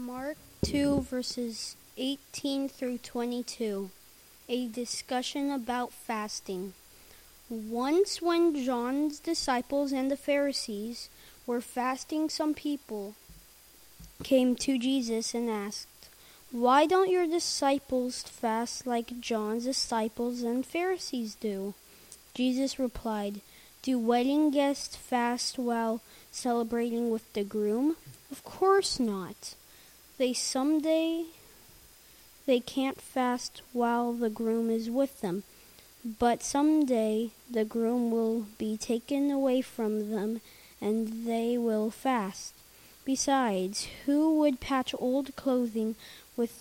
Mark 2, verses 18 through 22. A discussion about fasting. Once when John's disciples and the Pharisees were fasting, some people came to Jesus and asked, "Why don't your disciples fast like John's disciples and Pharisees do?" Jesus replied, "Do wedding guests fast while celebrating with the groom? Of course not. They can't fast while the groom is with them, but someday the groom will be taken away from them and they will fast. Besides, who would patch old clothing with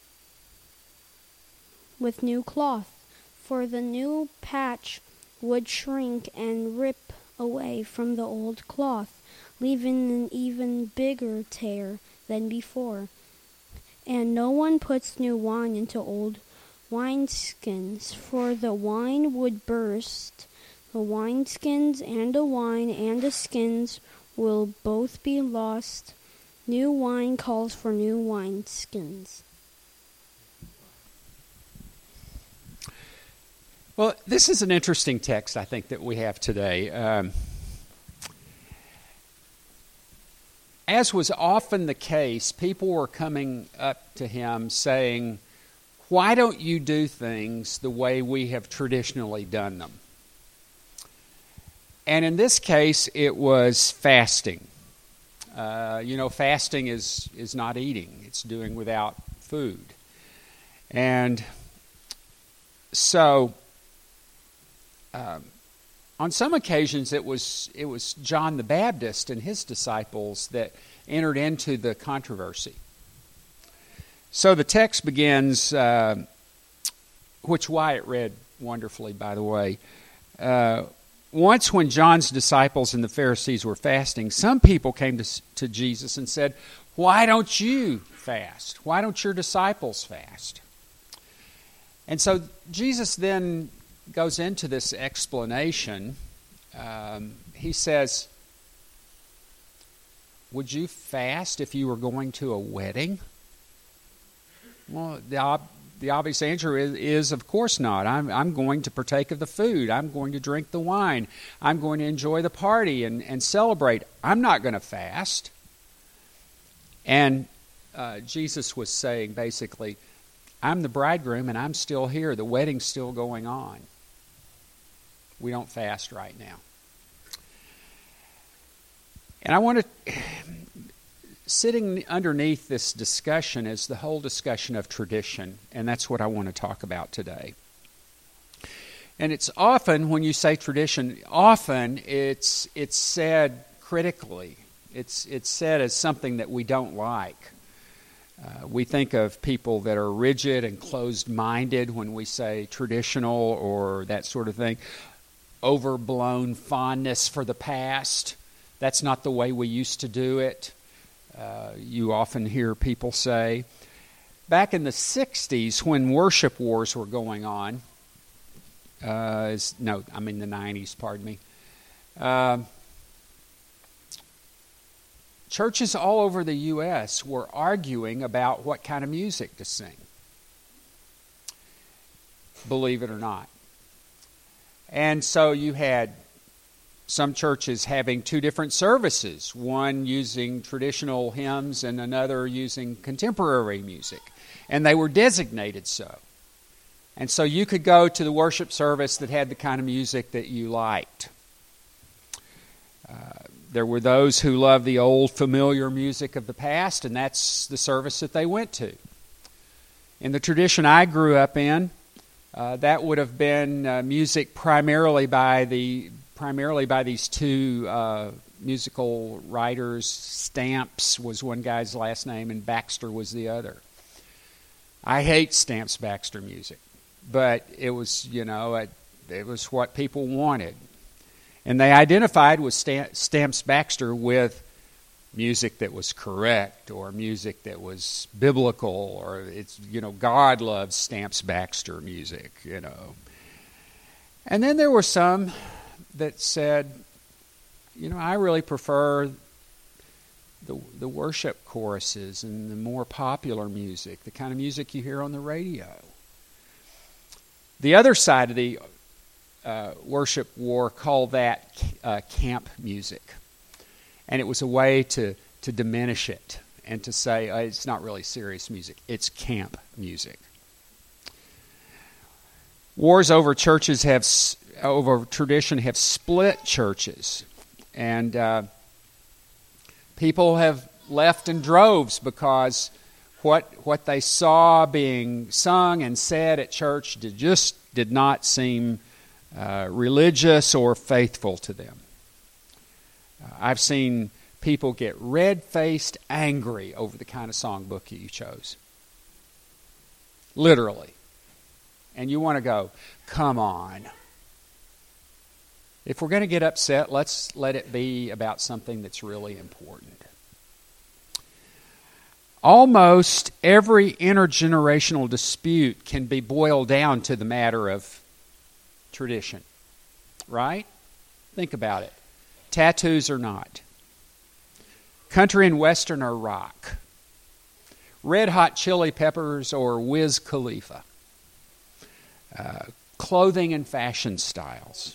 new cloth? For the new patch would shrink and rip away from the old cloth, leaving an even bigger tear than before. And no one puts new wine into old wineskins, for the wine would burst the wineskins, and the wine and the skins will both be lost. New wine calls for new wineskins." Well, this is an interesting text, I think, that we have today. As was often the case, people were coming up to him saying, "Why don't you do things the way we have traditionally done them?" And in this case, it was fasting. Fasting is not eating. It's doing without food. And so on some occasions, it was John the Baptist and his disciples that entered into the controversy. So the text begins, which Wyatt read wonderfully, by the way. Once when John's disciples and the Pharisees were fasting, some people came to Jesus and said, "Why don't you fast? Why don't your disciples fast?" And so Jesus then goes into this explanation. He says, "Would you fast if you were going to a wedding?" Well, the obvious answer is of course not. I'm going to partake of the food. I'm going to drink the wine. I'm going to enjoy the party and celebrate. I'm not going to fast. And Jesus was saying basically, I'm the bridegroom and I'm still here. The wedding's still going on. We don't fast right now. And I want to, sitting underneath this discussion is the whole discussion of tradition, and that's what I want to talk about today. And it's often, when you say tradition, often it's said critically. It's said as something that we don't like. We think of people that are rigid and closed-minded when we say traditional or that sort of thing. Overblown fondness for the past. That's not the way we used to do it. You often hear people say. Back in the 60s, when worship wars were going on, the 90s, pardon me, churches all over the U.S. were arguing about what kind of music to sing. Believe it or not. And so you had some churches having two different services, one using traditional hymns and another using contemporary music. And they were designated so. And so you could go to the worship service that had the kind of music that you liked. There were those who loved the old familiar music of the past, and that's the service that they went to. In the tradition I grew up in, that would have been music primarily by these two musical writers. Stamps was one guy's last name, and Baxter was the other. I hate Stamps Baxter music, but it was, it was what people wanted. And they identified with Stamps Baxter with music that was correct or music that was biblical, or God loves Stamps Baxter music, And then there were some that said, I really prefer the worship choruses and the more popular music, the kind of music you hear on the radio. The other side of the worship war called that camp music. And it was a way to diminish it and to say, it's not really serious music, it's camp music. Wars over churches over tradition have split churches. And people have left in droves because what they saw being sung and said at church did not seem religious or faithful to them. I've seen people get red-faced angry over the kind of songbook you chose. Literally. And you want to go, come on. If we're going to get upset, let's let it be about something that's really important. Almost every intergenerational dispute can be boiled down to the matter of tradition. Right? Think about it. Tattoos or not. Country and Western or rock. Red Hot Chili Peppers or Wiz Khalifa. Clothing and fashion styles.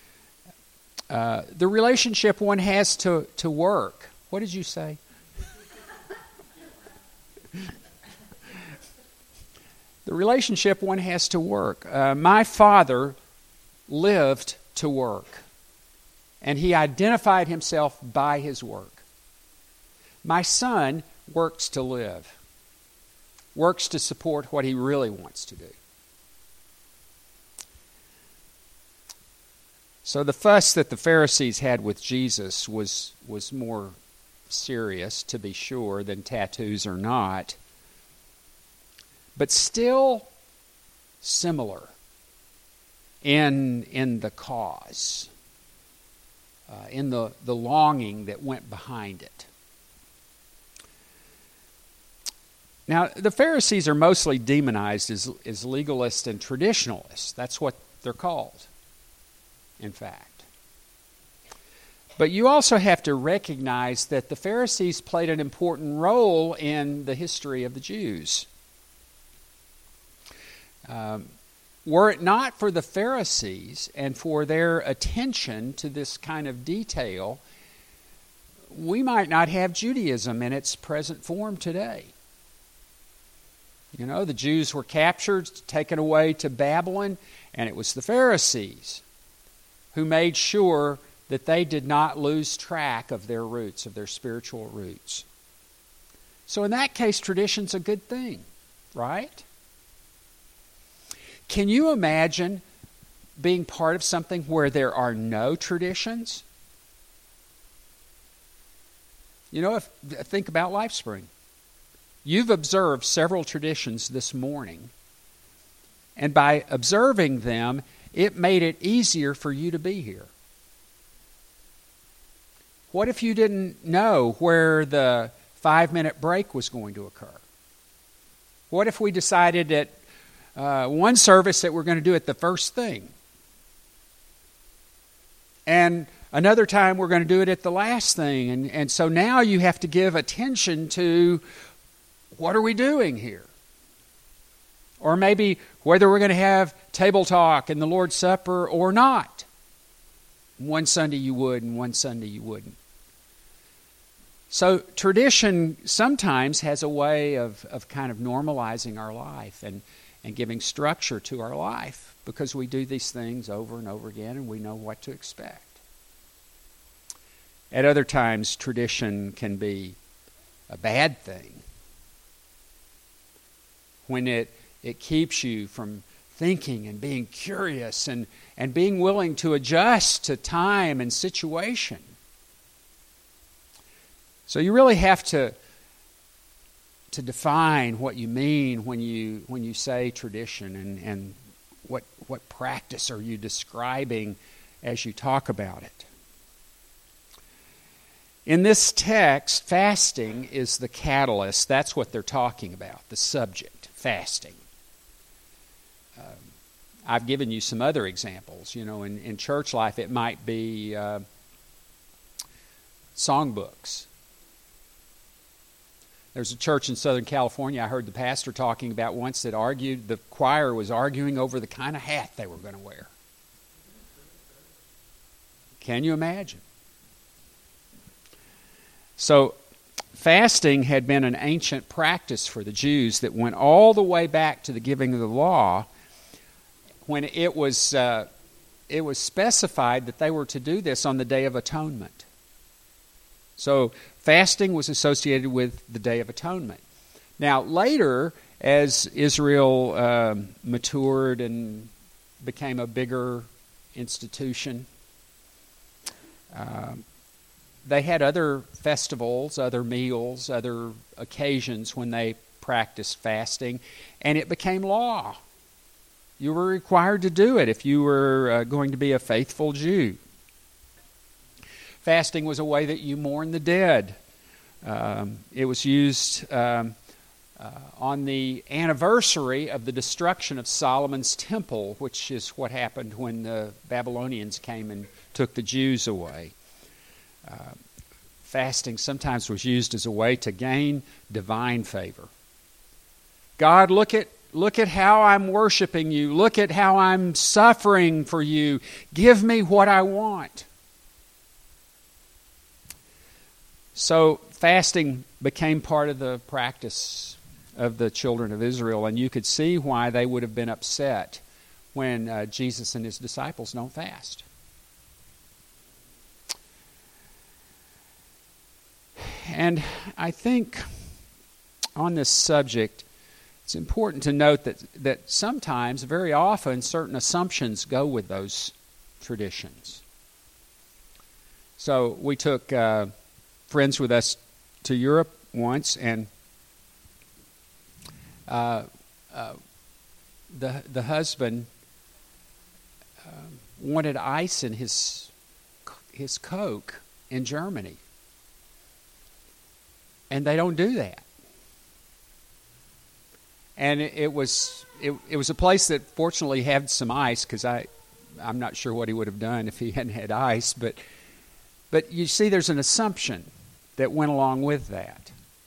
The relationship one has to work. What did you say? The relationship one has to work. My father lived to work, and he identified himself by his work. My son works to live, works to support what he really wants to do. So the fuss that the Pharisees had with Jesus was more serious, to be sure, than tattoos or not, but still similar in the cause, in the longing that went behind it. Now, the Pharisees are mostly demonized as legalists and traditionalists. That's what they're called, in fact. But you also have to recognize that the Pharisees played an important role in the history of the Jews. Were it not for the Pharisees and for their attention to this kind of detail, we might not have Judaism in its present form today. You know, the Jews were captured, taken away to Babylon, and it was the Pharisees who made sure that they did not lose track of their roots, of their spiritual roots. So in that case, tradition's a good thing, right? Can you imagine being part of something where there are no traditions? You know, think about LifeSpring. You've observed several traditions this morning, and by observing them, it made it easier for you to be here. What if you didn't know where the 5-minute break was going to occur? What if we decided at one service that we're going to do it the first thing, and another time we're going to do it at the last thing, and so now you have to give attention to what are we doing here? Or maybe whether we're going to have table talk and the Lord's Supper or not. One Sunday you would and one Sunday you wouldn't. So tradition sometimes has a way of kind of normalizing our life and giving structure to our life because we do these things over and over again and we know what to expect. At other times, tradition can be a bad thing. When it keeps you from thinking and being curious and being willing to adjust to time and situation. So you really have to define what you mean when you say tradition and what practice are you describing as you talk about it. In this text, fasting is the catalyst. That's what they're talking about, the subject, fasting. I've given you some other examples. You know, in church life, it might be songbooks. There's a church in Southern California I heard the pastor talking about once that argued, the choir was arguing over the kind of hat they were going to wear. Can you imagine? So, fasting had been an ancient practice for the Jews that went all the way back to the giving of the law, when it was specified that they were to do this on the Day of Atonement. So fasting was associated with the Day of Atonement. Now later, as Israel matured and became a bigger institution, they had other festivals, other meals, other occasions when they practiced fasting, and it became law. You were required to do it if you were going to be a faithful Jew. Fasting was a way that you mourned the dead. It was used on the anniversary of the destruction of Solomon's temple, which is what happened when the Babylonians came and took the Jews away. Fasting sometimes was used as a way to gain divine favor. God, look at how I'm worshiping you. Look at how I'm suffering for you. Give me what I want. So fasting became part of the practice of the children of Israel, and you could see why they would have been upset when Jesus and his disciples don't fast. And I think on this subject, it's important to note that sometimes, very often, certain assumptions go with those traditions. So we took friends with us to Europe once, and the husband wanted ice in his Coke in Germany. And they don't do that. And it was a place that fortunately had some ice, because I'm not sure what he would have done if he hadn't had ice. But you see, there's an assumption that went along with that.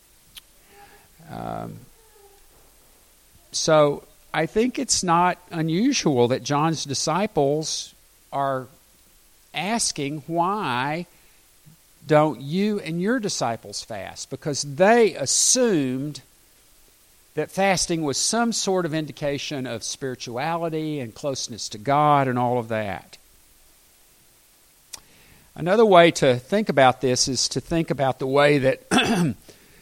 So I think it's not unusual that John's disciples are asking, why don't you and your disciples fast? Because they assumed that fasting was some sort of indication of spirituality and closeness to God and all of that. Another way to think about this is to think about the way that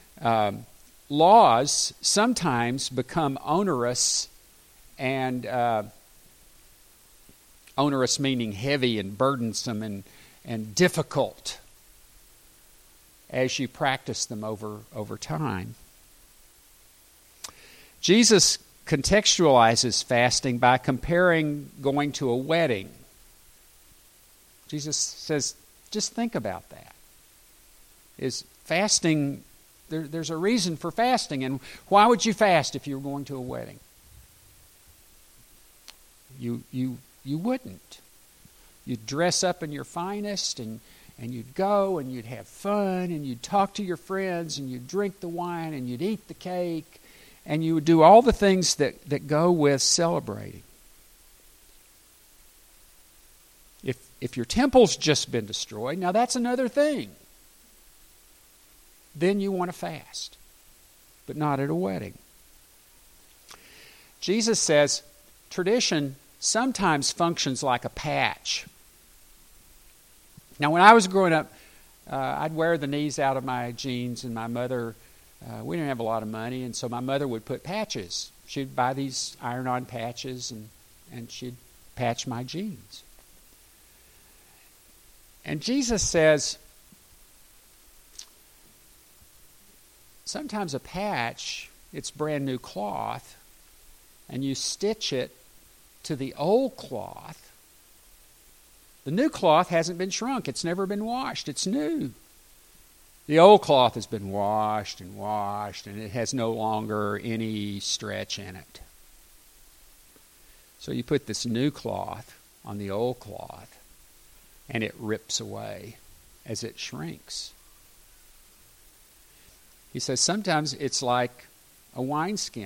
laws sometimes become onerous, and onerous meaning heavy and burdensome and difficult as you practice them over time. Jesus contextualizes fasting by comparing going to a wedding. Jesus says, just think about that. Is fasting, there's a reason for fasting, and why would you fast if you were going to a wedding? You wouldn't. You'd dress up in your finest, and you'd go and you'd have fun and you'd talk to your friends and you'd drink the wine and you'd eat the cake and you would do all the things that go with celebrating. If your temple's just been destroyed, now that's another thing. Then you want to fast, but not at a wedding. Jesus says tradition sometimes functions like a patch. Now, when I was growing up, I'd wear the knees out of my jeans, and my mother, we didn't have a lot of money, and so my mother would put patches. She'd buy these iron-on patches, and she'd patch my jeans. And Jesus says, sometimes a patch, it's brand new cloth, and you stitch it to the old cloth. The new cloth hasn't been shrunk. It's never been washed. It's new. The old cloth has been washed, and it has no longer any stretch in it. So you put this new cloth on the old cloth, and it rips away as it shrinks. He says sometimes it's like a wineskin.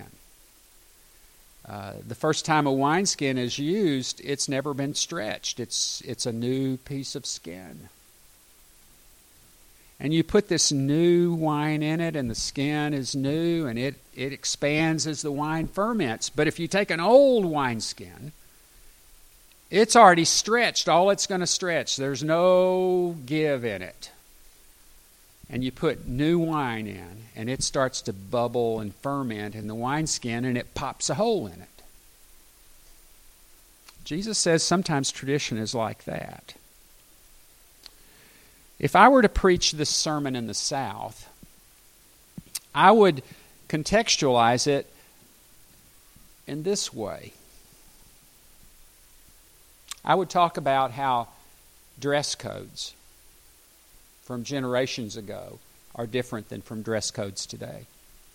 The first time a wineskin is used, it's never been stretched. It's a new piece of skin. And you put this new wine in it, and the skin is new, and it expands as the wine ferments. But if you take an old wineskin, it's already stretched, all it's going to stretch. There's no give in it. And you put new wine in, and it starts to bubble and ferment in the wineskin, and it pops a hole in it. Jesus says sometimes tradition is like that. If I were to preach this sermon in the South, I would contextualize it in this way. I would talk about how dress codes from generations ago are different than from dress codes today.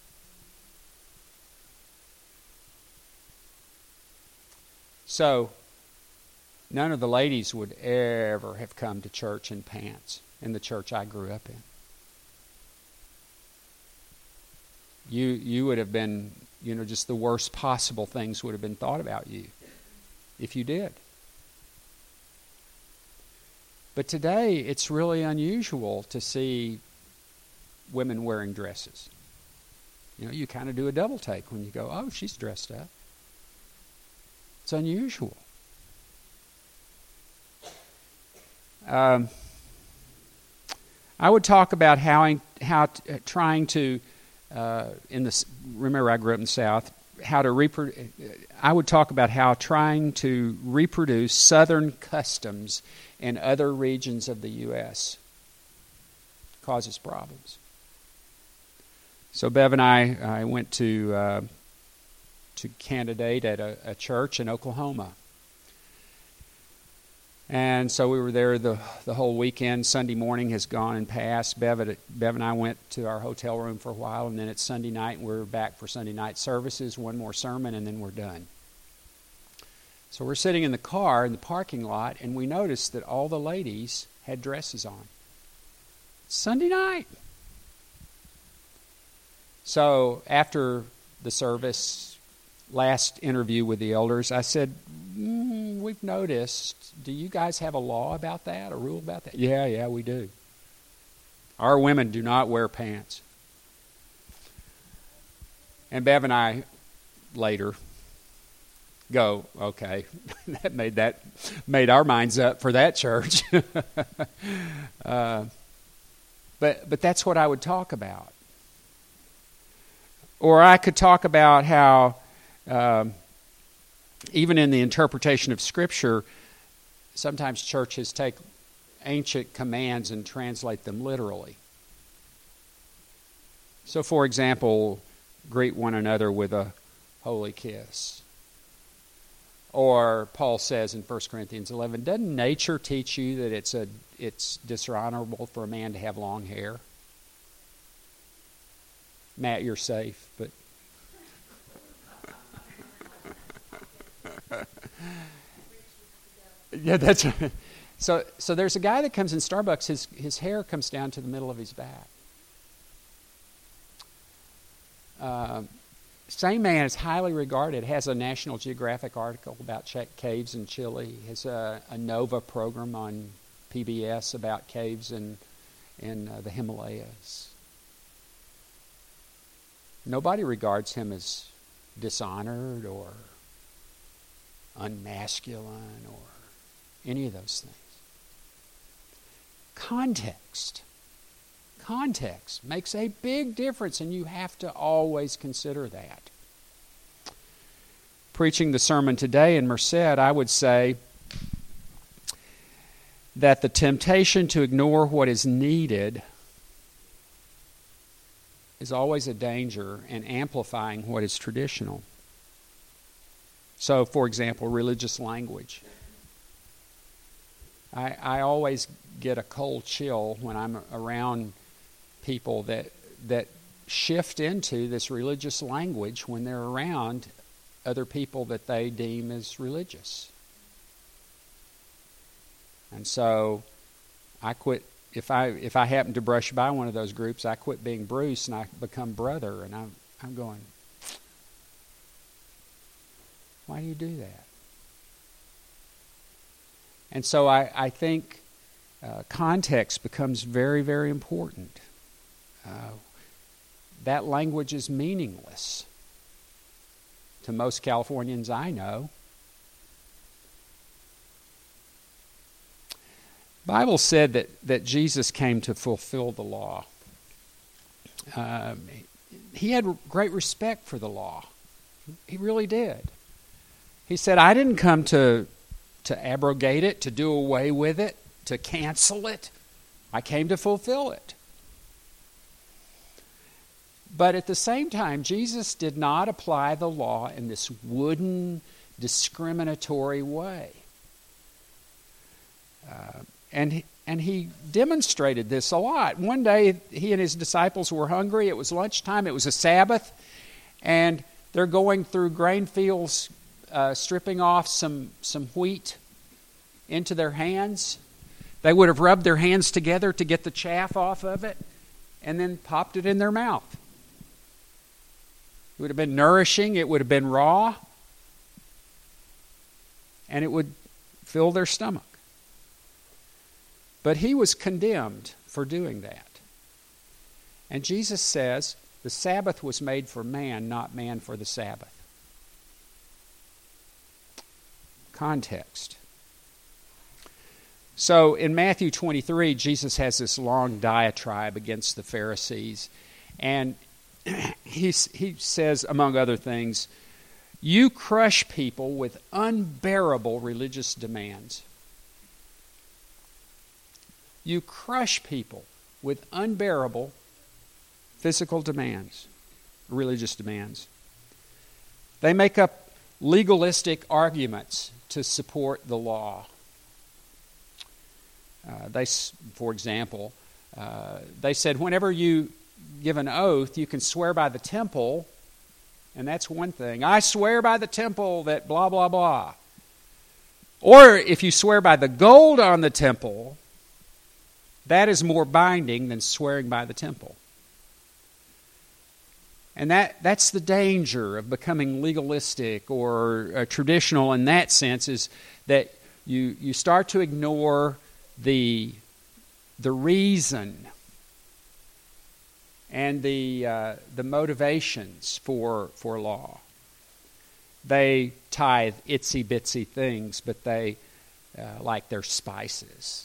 So, none of the ladies would ever have come to church in pants in the church I grew up in. You would have been, just the worst possible things would have been thought about you if you did. But today, it's really unusual to see women wearing dresses. You kind of do a double take when you go, oh, she's dressed up. It's unusual. I would talk about how trying to, remember I grew up in the South, I would talk about how trying to reproduce Southern customs in other regions of the U.S. causes problems. So Bev and I went to candidate at a church in Oklahoma. And so we were there the whole weekend. Sunday morning has gone and passed. Bev and I went to our hotel room for a while, and then it's Sunday night, and we're back for Sunday night services, one more sermon, and then we're done. So we're sitting in the car in the parking lot, and we noticed that all the ladies had dresses on. It's Sunday night. So after the service, last interview with the elders, I said, we've noticed, do you guys have a law about that, a rule about that? Yeah, we do. Our women do not wear pants. And Bev and I later go, okay, that made our minds up for that church. But that's what I would talk about. Or I could talk about how even in the interpretation of Scripture, sometimes churches take ancient commands and translate them literally. So, for example, greet one another with a holy kiss. Or Paul says in 1 Corinthians 11, doesn't nature teach you that it's dishonorable for a man to have long hair? Matt, you're safe, but... Yeah, that's right. So there's a guy that comes in Starbucks, his hair comes down to the middle of his back. Same man is highly regarded, has a National Geographic article about caves in Chile, has a NOVA program on PBS about caves in the Himalayas. Nobody regards him as dishonored or unmasculine or any of those things. Context makes a big difference, and you have to always consider that. Preaching the sermon today in Merced, I would say that the temptation to ignore what is needed is always a danger in amplifying what is traditional. So, for example, religious language. I always get a cold chill when I'm around people that shift into this religious language when they're around other people that they deem as religious. And so I quit if I happen to brush by one of those groups, I quit being Bruce and I become brother, and I'm going, why do you do that? And so I think context becomes very, very important. That language is meaningless to most Californians I know. The Bible said that Jesus came to fulfill the law. He had great respect for the law. He really did. He said, I didn't come to abrogate it, to do away with it, to cancel it. I came to fulfill it. But at the same time, Jesus did not apply the law in this wooden, discriminatory way. And he demonstrated this a lot. One day, he and his disciples were hungry. It was lunchtime. It was a Sabbath. And they're going through grain fields, stripping off some wheat into their hands. They would have rubbed their hands together to get the chaff off of it and then popped it in their mouth. It would have been nourishing. It would have been raw. And it would fill their stomach. But he was condemned for doing that. And Jesus says, the Sabbath was made for man, not man for the Sabbath. Context. So in Matthew 23, Jesus has this long diatribe against the Pharisees. And he says, among other things, you crush people with unbearable religious demands. You crush people with unbearable physical demands, religious demands. They make up legalistic arguments to support the law. For example, they said whenever you give an oath, you can swear by the temple, and that's one thing. I swear by the temple that blah, blah, blah. Or if you swear by the gold on the temple, that is more binding than swearing by the temple. And that's the danger of becoming legalistic or traditional in that sense, is that you start to ignore the reason and the motivations for law. They tithe itsy bitsy things, but they like their spices.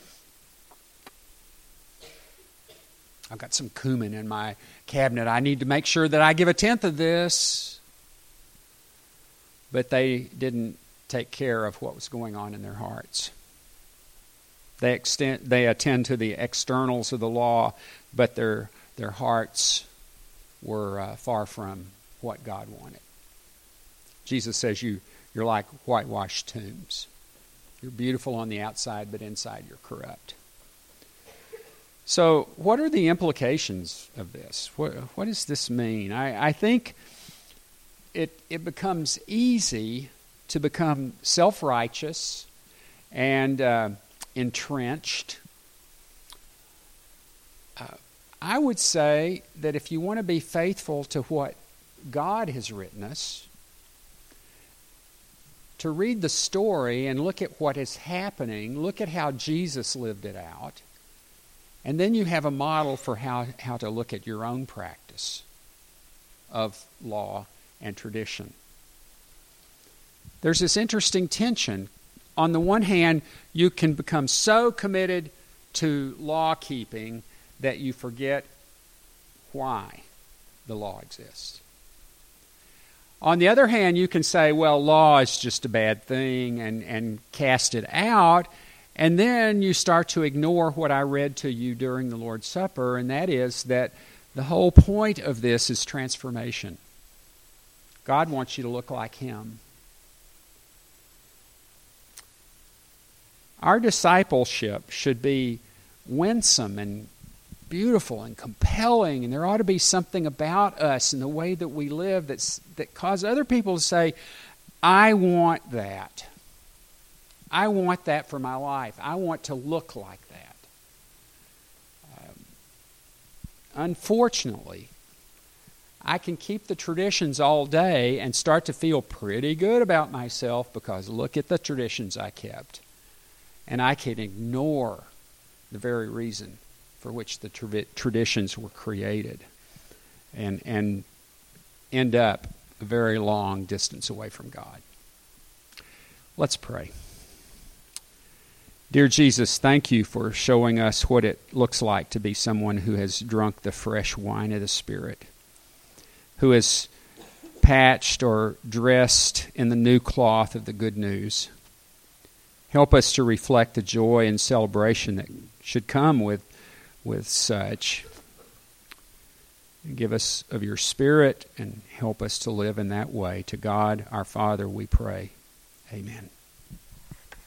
I've got some cumin in my cabinet. I need to make sure that I give a tenth of this. But they didn't take care of what was going on in their hearts. They attend to the externals of the law, but their hearts were far from what God wanted. Jesus says you're like whitewashed tombs. You're beautiful on the outside, but inside you're corrupt. So what are the implications of this? What does this mean? I think it becomes easy to become self-righteous and entrenched. I would say that if you want to be faithful to what God has written us, to read the story and look at what is happening, look at how Jesus lived it out, and then you have a model for how to look at your own practice of law and tradition. There's this interesting tension. On the one hand, you can become so committed to law keeping that you forget why the law exists. On the other hand, you can say, well, law is just a bad thing and cast it out. And then you start to ignore what I read to you during the Lord's Supper, and that is that the whole point of this is transformation. God wants you to look like Him. Our discipleship should be winsome and beautiful and compelling, and there ought to be something about us and the way that we live that cause other people to say, I want that. I want that for my life. I want to look like that. unfortunately, I can keep the traditions all day and start to feel pretty good about myself because look at the traditions I kept. And I can ignore the very reason for which the traditions were created and end up a very long distance away from God. Let's pray. Dear Jesus, thank you for showing us what it looks like to be someone who has drunk the fresh wine of the Spirit, who has patched or dressed in the new cloth of the good news. Help us to reflect the joy and celebration that should come with such. Give us of your Spirit and help us to live in that way. To God, our Father, we pray. Amen.